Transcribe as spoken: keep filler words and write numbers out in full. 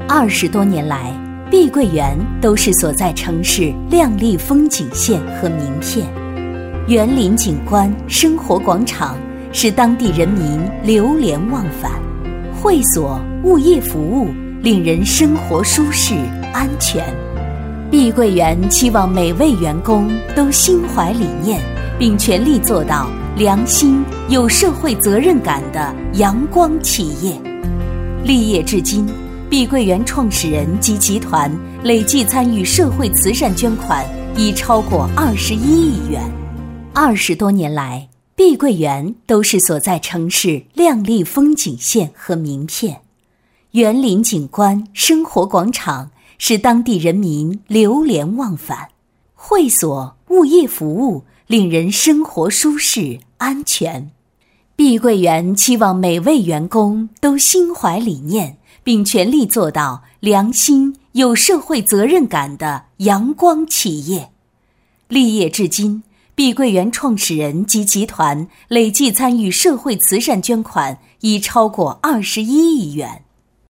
二十多年来，碧桂园都是所在城市亮丽风景线和名片。园林景观、生活广场使当地人民流连忘返，会所、物业服务令人生活舒适安全。碧桂园期望每位员工都心怀理念，并全力做到良心、有社会责任感的阳光企业。立业至今，碧桂园创始人及集团累计参与社会慈善捐款已超过二十一亿元。二十多年来，碧桂园都是所在城市亮丽风景线和名片。园林景观、生活广场使当地人民流连忘返，会所、物业服务令人生活舒适安全。碧桂园期望每位员工都心怀理念，并全力做到良心、有社会责任感的阳光企业。立业至今，碧桂园创始人及集团累计参与社会慈善捐款已超过二十一亿元。